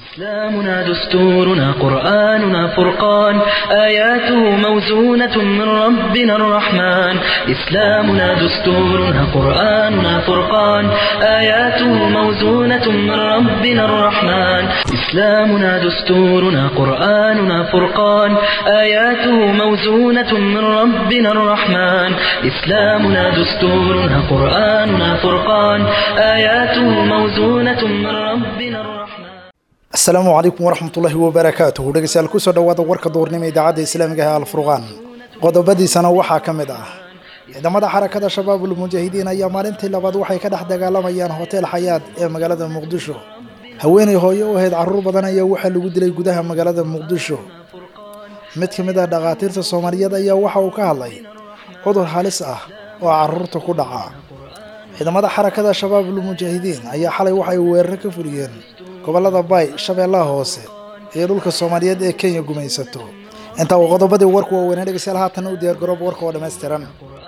إسلامنا دستورنا قرآننا فرقان آياته موزونة من ربنا الرحمن إسلامنا دستورنا قرآننا فرقان آياته موزونة من ربنا الرحمن إسلامنا دستورنا قرآننا فرقان آياته موزونة من ربنا الرحمن إسلامنا دستورنا قرآننا فرقان آياته موزونة من ربنا الرحمن السلام عليكم ورحمة الله وبركاته dhegeystayaal ku soo dhawaada warka doornimo ee idaacadda Islaamiga ah Al-Furqan qodobadiisana waxaa kamid ah ciidamada xarakada shabaabul mujaahidiin ayaa maalintii labaad waxay ka dhex dagaalamayaan hotel Xayaat ee magaalada Muqdisho haweeney hooyo oo ahayd carruur badan ayaa waxa lagu dilay gudaha magaalada Muqdisho mid kamid ah dhaqaatiirta Soomaaliyeed ayaa waxa uu ka hadlay cudur halis ah oo carruurta ku dhaca ciidamada xarakada shabaabul mujaahidiin ayaa xalay waxay weerar ka fuliyeen gobolada Bay Shabeellaha Hoose ee dhulka Soomaaliyeed ee Kenya gumaysato inta uu qodobadii warku oo wanaag dhigaysa haatan u diyaar garoob warka oo dhameystiran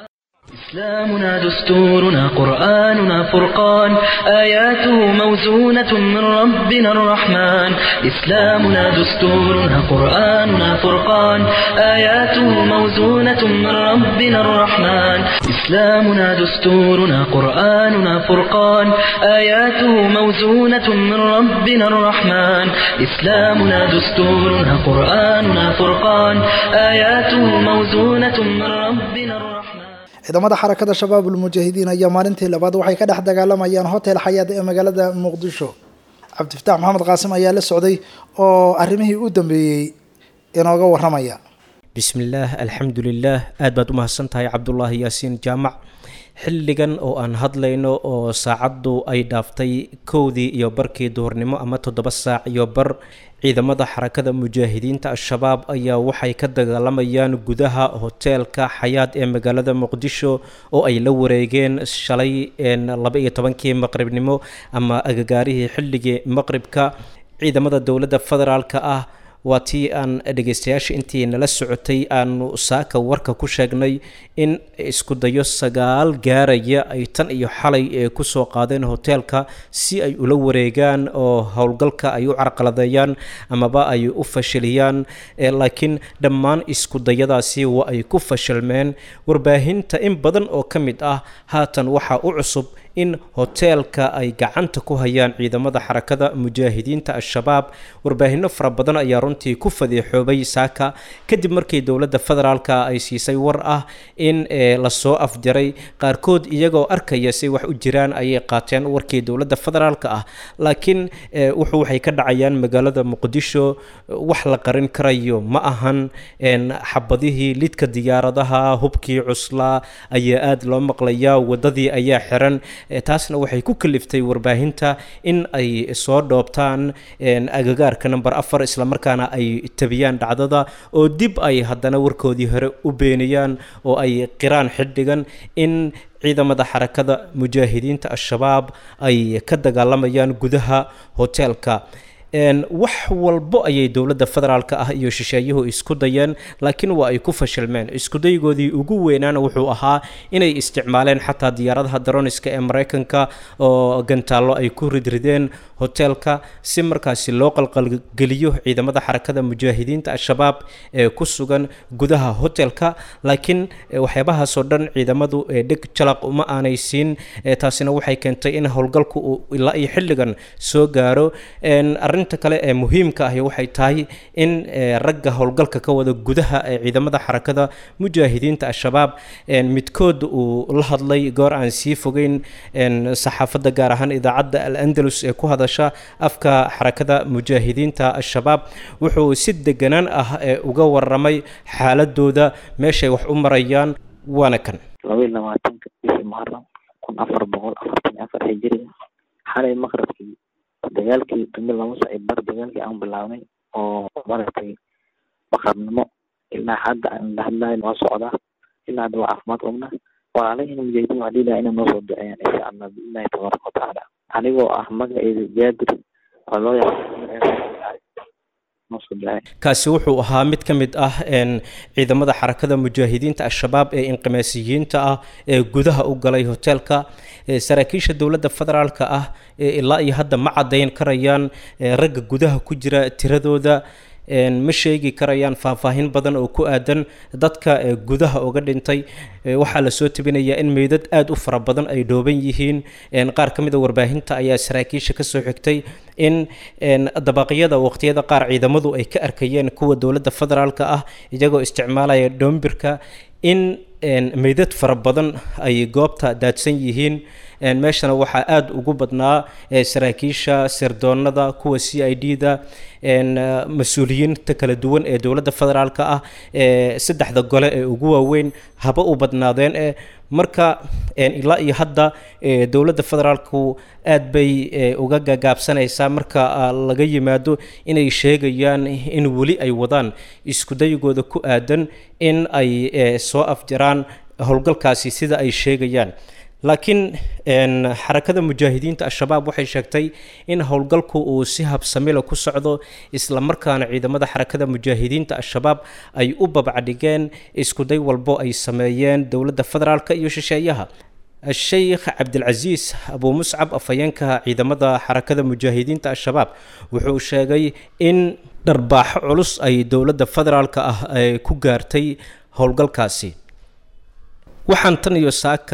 إسلامنا دستورنا قرآننا فرقان آياته موزونة من ربنا الرحمن إسلامنا دستورنا قرآننا فرقان آياته موزونة من ربنا الرحمن إسلامنا دستورنا قرآننا فرقان آياته موزونة من ربنا الرحمن إسلامنا دستورنا قرآننا فرقان آياته موزونة من ربنا الرحمن ciidamada xarakada shabaabul mujaahidiin ayaa maalintii labaad waxay ka dhex dagaalamayaan hotel Xayaat ee magaalada Muqdisho Cabdifataax Maxamed Qaasim ayaa la socday oo arrimihii u dambeeyay inooga waramaya bismillaah alxamdulillaah aad baad u mahadsantahay Cabdullaahi Yaasiin Jaamac xilligan oo aan hadlayno oo saacadu ay dhaaftay 1:00 iyo barkii duhurnimo ama 7 saac iyo bar ciidamada xarakada mujaahidiinta al-shabaab ayaa waxay ka dagaalamayaan gudaha hotelka Xayaat ee magaalada Muqdisho oo ay la wareegeen shalay 12kii maqribnimo ama agagaarihii xilligii maqribka ciidamada dawladda federaalka ah waatii aan dhageystayaasha intii nala socotay aanu saaka warka ku sheegnay in isku dayo 9 gaaraya ay tan iyo xalay ku soo qaadeen hotelka si ay ula wareegaan oo howlgalka ay u carqaladeeyaan amaba ay u fashiliyaan laakiin dhammaan isku dayadaasi waa ay ku fashilmeen warbaahinta in badan oo kamid ah haatan waxa u cusub in hotelka ay gacanta ku hayaan ciidamada xarakada mujaahidiinta al-shabaab warbaahinno fara badan ayaa runtii ku fadeexoobay saaka kadib markii dawladda federaalka ay siisay war ah in la soo afjaray qaarkood iyagoo arkaya si wax u jiraan ayay qaateen warkii dawladda federaalka ah laakiin waxay ka dhacayaan magaalada Muqdisho wax la qarin karayo ma ahan xabadihii lidka diyaaradaha hubkii cusla ayaa aad loo maqlayaa wadadii ayaa xiran taasna waxay ku kaliftay warbaahinta in ay soo dhoobtaan agagaarka number 4 isla markaana ay tabiyaan dhacdada oo dib ay haddana warkoodii hore u beeniyaan oo ay qiraan xiddigan in ciidamada xarakada mujaahidiinta al-shabaab ay ka dagaalamayaan gudaha hotelka wax walbo ayay dawladda federaalka ah iyo shisheeyuhu isku dayeen laakiin waa ay ku fashilmeen isku daygoodii ugu weynaana wuxuu ahaa inay isticmaaleen xataa diyaaradaha droniska ee Mareykanka oo gantaalo ay ku ridrideen hotelka si markaasi loo qalqalgeliyo ciidamada xarakada mujaahidiinta al-shabaab ee ku sugan gudaha hotelka laakiin waxyaabahaas oo dhan ciidamadu dhig jalaq uma aanaysiin taasina waxay keentay in howlgalku ilaa iyo xilligan soo gaaro inta kale ee muhiimka ah waxay tahay in ragga howlgalka ka wada gudaha ee ciidamada xarakada mujaahidiinta al-shabaab midkood uu la hadlay goor aan sii fogeyn saxaafadda gaar ahaan idaacadda al-Andalus ee ku hadasha afka xarakada mujaahidiinta al-shabaab wuxuu si deganaan ah uga waramay xaaladooda meeshay wax u marayaan waana kan 22 Muharram 1444 hijriga xalay maqribkii dagaalkii tumil lama soo bar dagaalkii aan bilaabnay oo maratay baqarnimo ilaa hadda aan hadlayn waa socda ilaa hadda waa caafimaad qabna walaalayn mujaahidiin waa diidaa inay noo soo duceeyaan insha Allah billahi tabaaraka wa taala anigoo ah magaceedu Jaadir oo loo yaqaan soo daay kaasi wuxuu ahaa mid ka mid ah ciidamada xarakada mujaahidiinta al-shabaab ee inqimaasiyiinta ah ee gudaha u galay hoteelka. saraakiisha dowladda federaalka ah ilaa iyo hadda ma caddayn karayaan ragga gudaha ku jira tiradooda, ma sheegi karayaan faahfaahin badan oo ku aadan dadka gudaha uga dhintay. waxaa lasoo tebinayaa in meydad aada u fara badan ay dhooban yihiin. qaar ka mid a warbaahinta ayaa saraakiisha ka soo xigtay in dabaqyada waqtiyada qaar ciidamadu ay ka arkayeen kuwa dowladda federaalka ah iyagoo isticmaalaya dhoombirka, in meydad fara badan ay goobta daadsan yihiin. meeshana waxaa aada ugu badnaa saraakiisha sirdoonada, kuwa c i d da, mas-uuliyiinta kala duwan ee dowladda federaalka ah, saddexda gole ee ugu waaweyn haba u badnaadeen. marka ilaa iyo hadda dowladda federaalku aad bay uga gagaabsanaysaa marka laga yimaado inay sheegayaan in weli ay wadaan iskudayigooda ku aadan in ay soo afjaraan howlgalkaasi sida ay sheegayaan. laakiin xarakada mujaahidiinta al-shabaab waxay sheegtay in howlgalku uu si habsamila ku socdo, isla markaana ciidamada xarakada mujaahidiinta al-shabaab ay u babcadhigeen iskuday walbo ay sameeyeen dowladda federaalka iyo shisheeyaha. الشيخ عبد العزيز أبو مصعب أفيانك ciidamada xarakada mujaahidiinta al-shabaab wuxuu sheegay in dharbaax culus ay dowladda federaalka ah ay ku gaartay howlgalkaasi. waxaan tan iyo saaka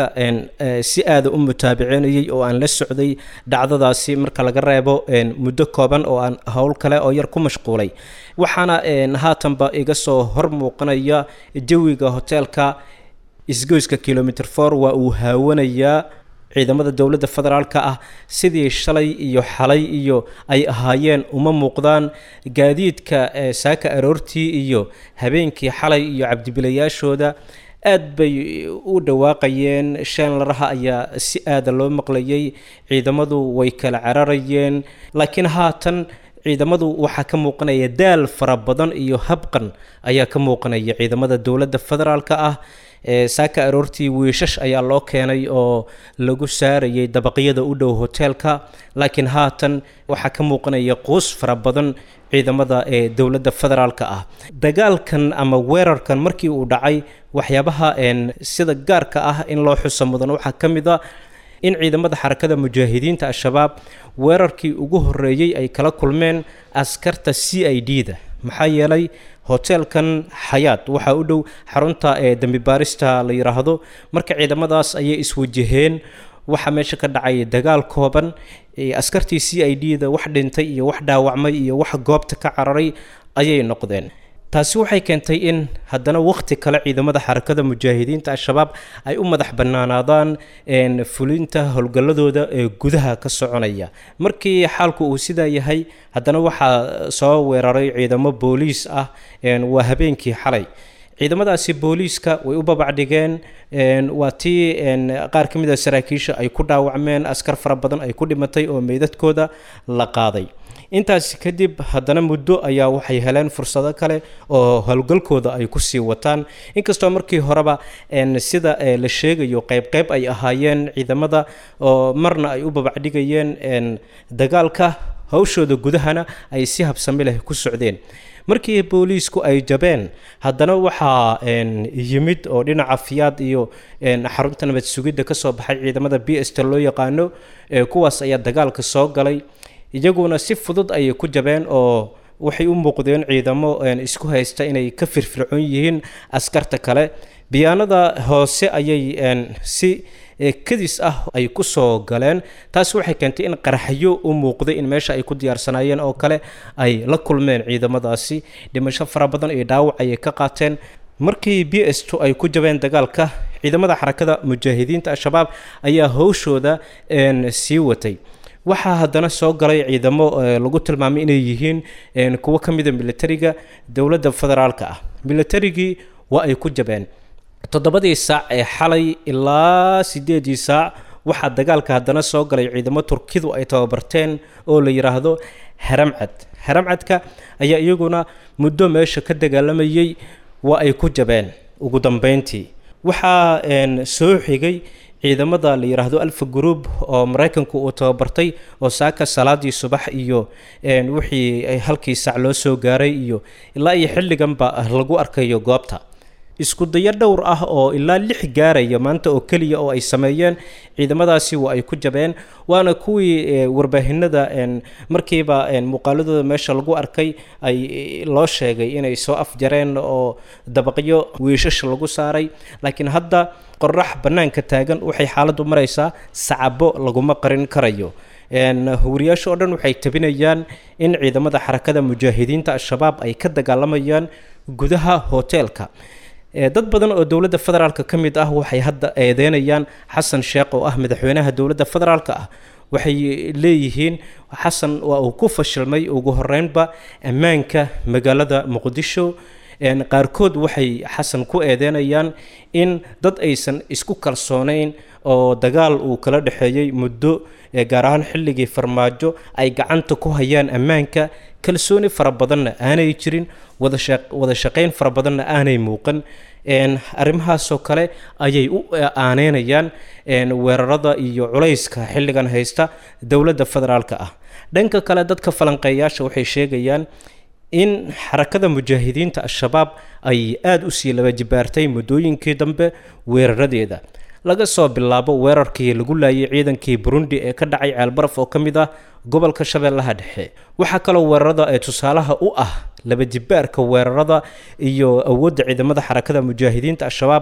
si aada u mutaabicinayay oo aan la socday dhacdadaasi marka laga reebo muddo kooban oo aan howl kale oo yar ku mashquulay. waxaana haatanba iga soo hor muuqanaya jawiga hoteelka isgoyska kilomitr 4 waa uu haawanayaa. ciidamada dowladda federaalka ah sidii shalay iyo xalay iyo ay ahaayeen uma muuqdaan. gaadiidka saaka aroortii iyo habeenkii xalay iyo cabdibilayaashooda aad bay u dhawaaqayeen. sheenlaraha ayaa si aada loo maqlayay. ciidamadu way kala cararayeen, laakiin haatan ciidamadu waxaa ka muuqanaya daal fara badan iyo habqan ayaa ka muuqanaya ciidamada dowladda federaalka ah. saaka aroortii wiishash ayaa loo keenay oo lagu saarayay dabaqyada u dhow hoteelka, laakiin haatan waxaa ka muuqanaya quus fara badan ciidamada dowladda federaalka ah. dagaalkan ama weerarkan markii uu dhacay, waxyaabaha sida gaarka ah in loo xuso mudan waxaa ka mid a in ciidamada xarakada mujaahidiinta al-shabaab weerarkii ugu horeeyey ay kala kulmeen askarta c i d da. maxaa yeelay hoteelkan xayaat waxaa u dhow xarunta dambi baarista la yiraahdo. marka ciidamadaas ayay iswajaheen. waxaa meesha ka dhacay dagaal kooban. askartii c i d da wax dhintay iyo wax dhaawacmay iyo wax goobta ka cararay ayay noqdeen. taasi waxay keentay in haddana waqti kale ciidamada xarakada mujaahidiinta al-shabaab ay u madax bannaanaadaan fulinta howlgalladooda ee gudaha ka soconaya. markii xaalku uu sidaa yahay, haddana waxaa soo weeraray ciidamo booliis ah. waa habeenkii xalay. ciidamadaasi booliiska way u babacdhigeen. waa tii qaar ka mid a saraakiisha ay ku dhaawacmeen, askar fara badan ay ku dhimatay oo meydadkooda la qaaday. intaasi kadib haddana muddo ayaa waxay heleen fursado kale oo howlgalkooda ay kusii wataan. inkastoo markii horeba sida la sheegayo qayb ay ahaayeen ciidamada oo marna ay u babacdhigayeen dagaalka, hawshooda gudahana ay si habsami leh ku socdeen. markii booliisku ay jabeen, haddana waxaa yimid oo dhinaca fiyaad iyo xarunta nabad sugidda ka soo baxay ciidamada BST loo yaqaano. kuwaas ayaa dagaalka soo galay. iyaguna si fudud ayay ku jabeen oo waxay u muuqdeen ciidamo isku haysta inay ka firfircoon yihiin askarta kale. biyaanada hoose ayay si kadis ah ay ku soo galeen. taasi waxay keentay in qaraxyo u muuqday in meesha ay ku diyaarsanaayeen oo kale ay la kulmeen ciidamadaasi. dhimasho fara badan iyo dhaawac ayay ka qaateen. markii BS2 ay ku jabeen dagaalka, ciidamada xarakada mujaahidiinta al-shabaab ayaa howshooda sii watay. waxaa haddana soo galay ciidamo lagu tilmaamay inay yihiin kuwo ka mid a militariga dowladda federaalka ah. militarigii waa ay ku jabeen. 7 saac ee xalay ilaa 8 saac waxaa dagaalka haddana soo galay ciidamo Turkidu ay tababarteen oo la yiraahdo Haramcad. Haramcadka ayaa iyaguna muddo meesha ka dagaalamayay, waa ay ku jabeen ugu dambeyntii. waxaa soo xigay ciidamada la yiraahdo Alpha Group oo Mareykanku uu tababartay oo saaka salaadii subax iyo wixii ay halkii saac loo soo gaaray iyo ilaa iyo xilligan ba lagu arkayo goobta isku dayo dhowr ah oo ilaa 6 gaaraya maanta oo kaliya oo ay sameeyeen ciidamadaasi waa ay ku jabeen waana kuwii warbaahinada markiiba muuqaaladooda meesha lagu arkay ay loo sheegay inay soo afjareen oo dabaqyo wiishash lagu saaray laakiin hadda qorrax banaanka taagan waxay xaaladdu maraysaa sacabo laguma qarin karayo hawriyaasha oo dhan waxay tabinayaan in ciidamada xarakada mujaahidiinta al-shabaab ay ka dagaalamayaan gudaha hoteelka dad badan oo dawladda federaalka ka mid ah waxay hadda eedeynayaan xasan sheekh oo ah madaxweynaha dawladda federaalka ah waxay leeyihiin xasan waa uu ku fashilmay ugu horeynba ammaanka magaalada muqdisho qaarkood waxay xasan ku eedeynayaan in dad aysan isku kalsoonayn oo dagaal uu kala dhaxeeyay muddo gaar ahaan xilligii farmaajo ay gacanta ku hayaan ammaanka kalsooni fara badanna aanay jirin wada shaqayn fara badanna aanay muuqan arrimahaasoo kale ayay u aaneynayaan weerarada iyo culayska xilligan haysta dowladda federaalka ah dhanka kale dadka falanqeeyaasha waxay sheegayaan in xarakada mujaahidiinta al-shabaab ay aad u sii laba jibaartay muddooyinkii dambe weeraradeeda laga soo bilaabo weerarkii lagu laayay ciidankii Burundi ee ka dhacay Ceelbaraf oo kamid ah gobolka Shabeellaha Dhexe waxa kale weerarada ay tusaalaha u ah laba jibaarka weerarada iyo awoodda ciidamada xarakada mujaahidiinta al-shabaab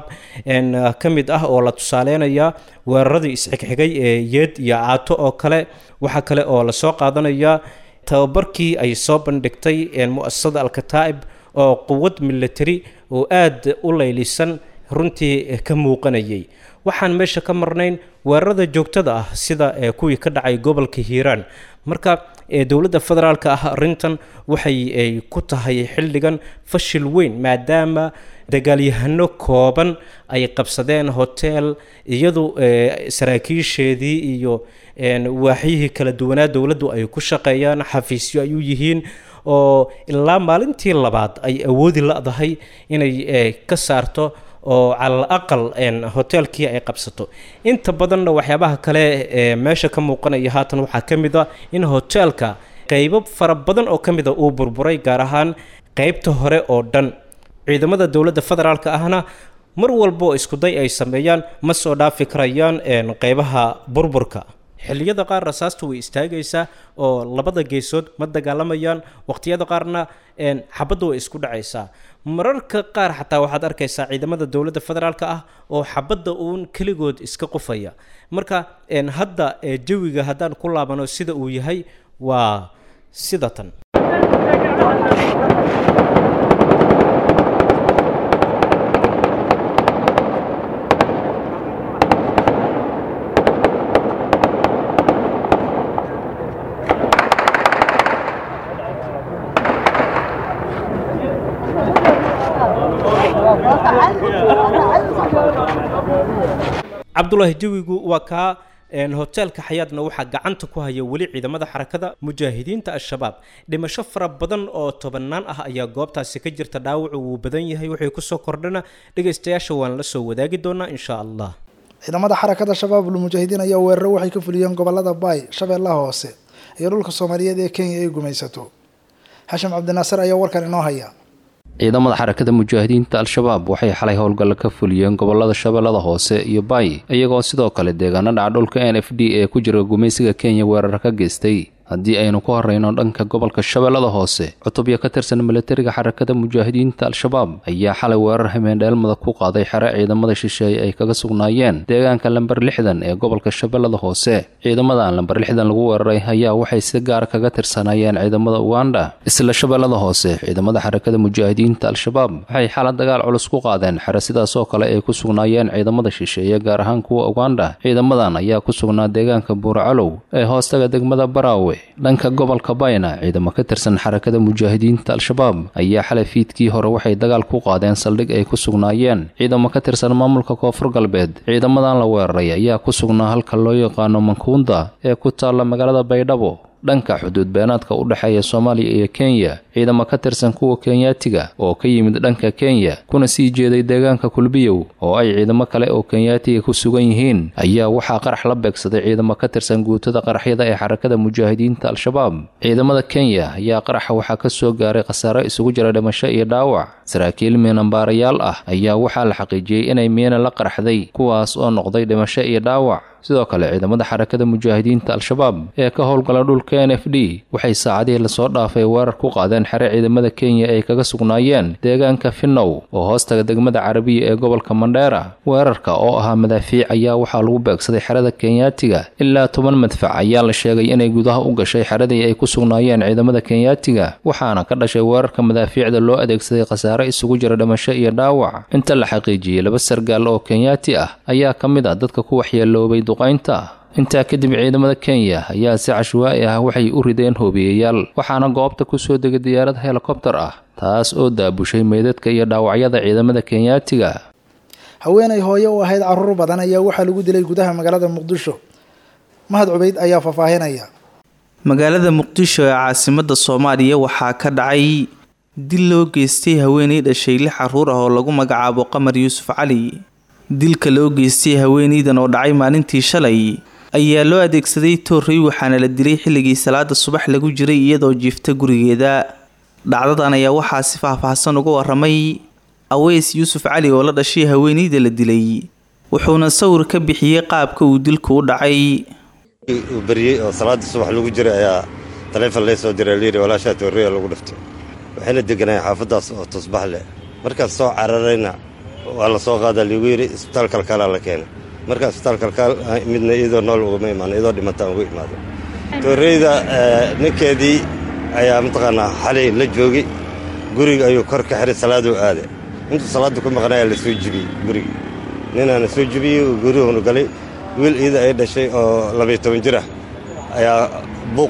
kamid ah oo la tusaaleenaya weeraradii isxigxigay ee Yeed iyo Caato oo kale waxa kale oo la soo qaadanaya tababarkii ay soo bandhigtay mu'assasada al-Kataa'ib oo quwad military oo aad u leeylisan runtii ka muuqanayay waxaan meesha ka marnayn weerarada joogtada ah sida kuwii ka dhacay gobolka Hiiraan marka dawladda federaalka ah arintan waxay ku tahay xilligan fashil weyn maadaama dagaalyahano kooban ay qabsadeen hotel iyadoo saraakiisheedii iyo waaxyihii kala duwanaa dawladdu ay ku shaqeeyaan xafiisyo ay u yihiin oo ilaa maalintii labaad ay awoodi la'dahay inay ka saarto oo على الأقل hotelkii ay qabsato inta badanna waxyaabaha kale meesha ka muuqanaya haatan waxa kamid ah in hotelka qaybo fara badan oo kamid ah uu burburay gaar ahaan qaybta hore oo dhan ciidamada dawladda federaalka ahna mar walba isku day ay sameeyaan ma soo dhaafi karayaan qaybaha burburka xilliyada qaar rasaastu way istaagaysaa oo labada geesood ma dagaalamayaan waqtiyada qaarna xabaddu way isku dhacaysaa mararka qaar xataa waxaad arkaysaa ciidamada dawladda federaalka ah oo xabadda uun kaligood iska qufaya marka hadda jawiga haddaan ku laabano sida uu yahay waa sida tan cabdullaahi jawigu waa ka hotelka xayaadna waxaa gacanta ku haya weli ciidamada xarakada mujaahidiinta al-shabaab dhimasho fara badan oo tobanaan ah ayaa goobtaasi ka jirta dhaawacu wuu badan yahay wixii kusoo kordhana dhagaystayaasha waan la soo wadaagi doonaa insha allah ciidamada xarakada shabaabul mujaahidiin ayaa weeraro waxay ka fuliyeen gobolada Baay Shabeellaha Hoose iyo dhulka Soomaaliyeed ee Kenya ay gumaysato Hashim Cabdinaasir ayaa warkan inoo haya ciidamada xarakada mujaahidiinta al-shabaab waxay xalay howlgal ka fuliyeen gobolada Shabeellaha Hoose iyo Baay iyagoo sidoo kale deegaanada dhulka NFD ee ku jira gumaysiga Kenya weerar ka geystay haddii aynu ku horeyno dhanka gobolka Shabeellaha Hoose cutubyo ka tirsan militariga xarakada mujaahidiinta al-shabaab ayaa xalay weerar hameen-dheelmada ku qaaday xare ciidamada shisheeye ay kaga sugnaayeen deegaanka lambar 60 ee gobolka Shabeellaha Hoose ciidamada lambar 60 lagu weeraray ayaa waxay si gaar kaga tirsanayeen ciidamada Uganda isla Shabeellaha Hoose ciidamada xarakada mujaahidiinta al-shabaab waxay xalad dagaal culus ku qaadeen xare sidaas oo kale ay ku sugnaayeen ciidamada shisheeye gaar ahaan kuwa Uganda ciidamadan ayaa ku sugnaa deegaanka Buurcalow ee hoostaga degmada Baraawe dhanka gobolka Bayna ciidamo ka tirsan xarakada mujaahidiinta al-shabaab ayaa xalay fiidkii hore waxay dagaal ku qaadeen saldhig ay ku sugnaayeen ciidamo ka tirsan maamulka Koonfur Galbeed ciidamadan la weeraray ayaa ku sugnaa halka loo yaqaano Mankuunda ee ku taala magaalada Baydhabo dhanka xuduud beenaadka u dhexeeya Soomaaliya iyo Kenya. Ciidamo ka tirsan kuwa Kenyaatiga oo ka yimid dhanka Kenya kuna sii jeeday deegaanka Kulbiyow oo ay ciidamo kale oo Kenyaatiga ku sugan yihiin ayaa waxaa qarax la beegsaday ciidamo ka tirsan guutada qaraxyada ee xarakada mujaahidiinta Al-Shabaab. Ciidamada Kenya ayaa qaraxa waxaa ka soo gaaray khasaare isugu jira dhimasho iyo dhaawac. Saraakiil miinambaarayaal ah ayaa waxaa la xaqiijiyay inay miina la qaraxday kuwaas oo noqday dhimasho iyo dhaawac. sidoo kale ciidamada xarakada mujaahidiinta Al-Shabaab ee ka howlgala dhulka NFD waxay saacadihii la soo dhaafay weerar ku qaadeen xare ciidamada Kenya ay kaga sugnaayeen deegaanka Finnow oo hoostaga degmada Carabiya ee gobolka Mandera. Weerarka oo ahaa madaafiic ayaa waxaa lagu beegsaday xerada Kenyaatiga ilaa 10 madfac ayaa la sheegay inay gudaha u gashay xeradii ay ku sugnaayeen ciidamada Kenyaatiga waxaana ka dhashay weerarka madaafiicda loo adeegsaday khasaare isugu jira dhimasho iyo dhaawac. Inta la xaqiijiyay 2 sargaal oo Kenyaati ah ayaa kamid ah dadka ku waxyeeloobay duqaynta. intaa kadib ciidamada Kenya ayaa si cashwaai ah waxay u rideen hoobiyeyaal waxaana goobta ku soo degay diyaarad helicopter ah taas oo daabushay meedadka iyo dhaawacyada ciidamada Kenyaatiga. haweenay hooyo u ahayd carruur badan ayaa waxaa lagu dilay gudaha magaalada Muqdisho. Mahad Cubayd ayaa faahfaahinaya. magaalada Muqdisho ee caasimadda Soomaaliya waxaa ka dhacay dil loo geystay haweeney dhashay 6 carruur ah oo lagu magacaabo Qamar Yuusuf Cali. dilka loo geystay haweeneydan oo dhacay maalintii shalay ayaa loo adeegsaday toorey waxaana la dilay xilligii salaada subax lagu jiray iyadoo jiifta gurigeeda. dhacdadan ayaa waxaa si faahfaahsan uga waramay Aweys Yuusuf Cali oo la dhashay haweeneyda la dilay wuxuuna sawir ka bixiyay qaabka uu dilku u dhacay. bariyay oo salaada subax lagu jiray ayaa taleefan la soo diray liiri walaasha toorey lagu dhiftay waxayna deganay xaafadaas oo tusbax leh markaas soo cararayna waa la soo qaaday liigu yiri isbitaalka kala la keenay marka isbitaalka kala midna iyadoo nool uga imaan iyadoo dhimataan uga imaado tooreyda ninkeedii ayaa mataqaanaa xalay la joogay guriga ayuu kor ka xiray salaadu aaday inta salaadu ku maqnaa la soo jibiyay guriga ninana soo jibiyay guriga galay wiil iyada ay dhashay oo 12 jir ah ayaa buuq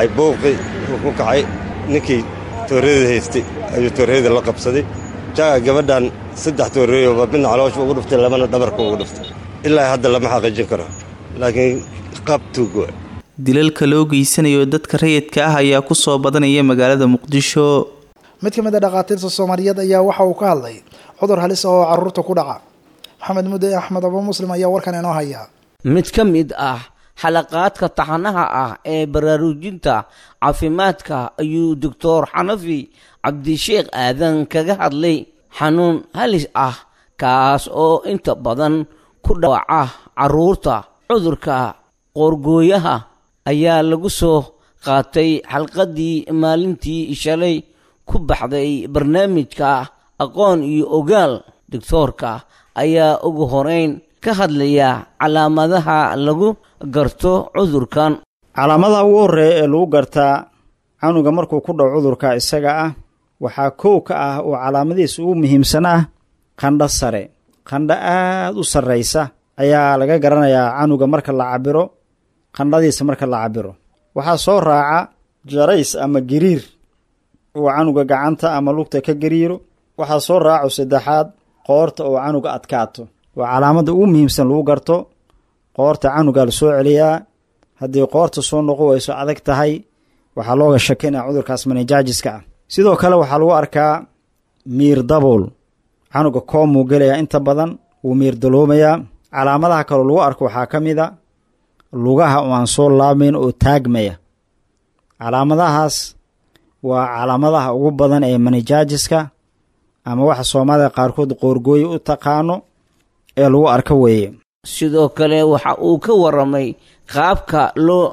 ku kacay ninkii tooreyda haystay ayuu tooreyda la qabsaday jaa gabadhan 3 toorey oo midna caloosha ugu dhuftay labana dhabarka ugu dhuftay ilaa hadda lama xaqiijin karo laakiin qabtu go dilalka loo geysanayo dadka rayidka ah ayaa ku soo badanaya magaalada Muqdisho. mid ka mid ah dhaqaatiirta Soomaaliyeed ayaa waxa uu ka hadlay cudur halis oo carruurta ku dhaca. Maxamed Mudde Axmed Abu Muslim ayaa warkan inoo haya. mid ka mid ah xalaqaadka taxanaha ah ee baraarujinta caafimaadka ayuu Dr. Xanafi Cabdisheekh Aadan kaga hadlay xanuun halis ah kaas oo inta badan ku dhawaca carruurta. cudurka qoorgooyaha ayaa lagu soo qaatay xalqadii maalintii shalay ku baxday barnaamijka aqoon iyo ogaal. doctorka ayaa ugu horeyn ka hadlaya calaamadaha lagu garto cudurkan. calaamadaha ugu horeeya ee lagu gartaa canuga markuu ku dhaco cudurka isaga ah waxaa koow ka ah oo calaamadihiisa ugu muhiimsan ah qandho sare. qandho aad u sarraysa ayaa laga garanayaa canuga marka la cabiro qandhadiisa marka la cabiro. waxaa soo raaca jarays ama gariir oo canuga gacanta ama lugta ka gariiro. waxaa soo raaco saddexaad qoorta oo canuga adkaato. waa calaamada ugu muhiimsan lagu garto. qoorta canuga la soo celiyaa haddii qoorta soo noqo wayso adag tahay waxaa looga shakinaya cudurkaas meningitis-ka ah. sidoo kale waxaa lagu arkaa miir dabool. canuga koomuu gelayaa inta badan wuu miir daloomayaa. calaamadaha kaloo lagu arko waxaa ka mid a lugaha oo aan soo laabmayn oo taagmaya. calaamadahaas waa calaamadaha ugu badan ee meningitis-ka ama waxa Soomaalida qaarkood qoorgooyo u taqaano ee lagu arko weeye. sidoo kale waxa uu ka waramay qaabka loo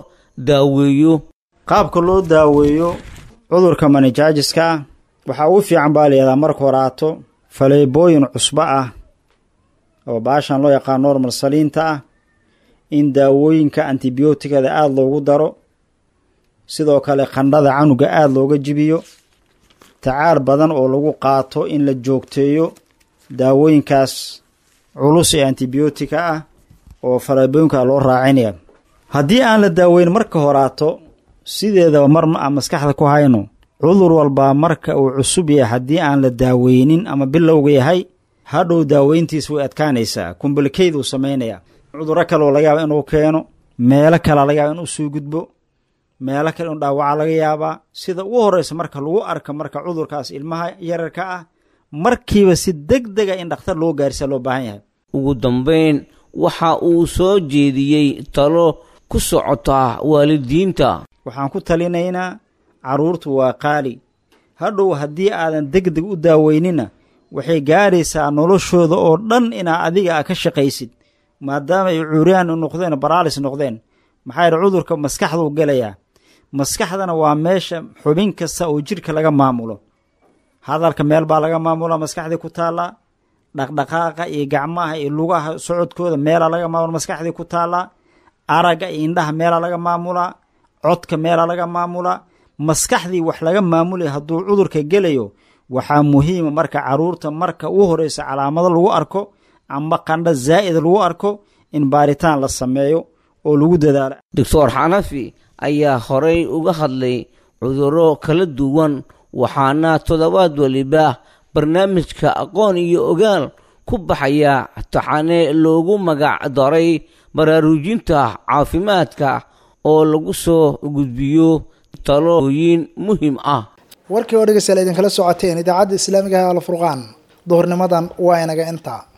daaweeyo cudurka meningitis-ka waxa uu fiican baa leeyahay marka horaato faleebooyin cusba ah oo baashan loo yaqaan normal saliinta ah in daawooyinka antibiyootikada aad loogu daro. sidoo kale qandhada canuga aad looga jibiyo. tacaal badan oo lagu qaato in la joogteeyo daawooyinkaas culus ee antibiyootika ah oo faleebooyinka loo raacinaya. haddii aan la daaweyn marka horaato sideedaba mar aan maskaxda ku hayno cudur walba marka uu cusub yahay haddii aan la daaweynin ama bilowga yahay hadhow daaweyntiisa way adkaanaysaa complicated uu sameynaya. cudurro kale oo laga yaabo inuu keeno meelo kale laga yaabo inuu soo gudbo meelo kale in dhaawaca laga yaabaa. sida ugu horreysa marka lagu arka marka cudurkaas ilmaha yararka ah markiiba si degdega in dhakhtar loo gaarsiya loo baahan yahay. ugu dambayn waxa uu soo jeediyey talo ku socota waalidiinta. waxaan ku talinaynaa carruurtu waa qaali, hadhow haddii aadan degdeg u daaweynina waxay gaaraysaa noloshooda oo dhan inaa adiga ka shaqaysid, maadaama ay cuuriyaan noqdeen, baraalis noqdeen. maxaa yidhi cudurka maskaxduu gelayaa. maskaxdana waa meesha xubin kasta oo jidhka laga maamulo. hadalka meel baa laga maamulaa, maskaxdii ku taallaa. dhaqdhaqaaqa iyo gacmaha iyo lugaha socodkooda meelaa laga maamula, maskaxdii ku taallaa. aragga iyo indhaha meelaa laga maamulaa. codka meelaa laga maamulaa. maskaxdii wax laga maamulaya hadduu cudurka gelayo, waxaa muhiima marka carruurta marka u horeysa calaamado lagu arko ama qandho zaa'id lagu arko in baaritaan la sameeyo oo lagu dadaalo. doctor xanafi ayaa horey uga hadlay cudurro kala duwan, waxaana toddobaad waliba barnaamijka aqoon iyo ogaal ku baxaya taxane loogu magac daray baraarujinta caafimaadka oo lagu soo gudbiyo talooyin muhiim ah. warkii oo dhegeystayaal idinkala socoteen idaacadda islaamiga ah Al Furqaan duhurnimadan waa inaga intaa.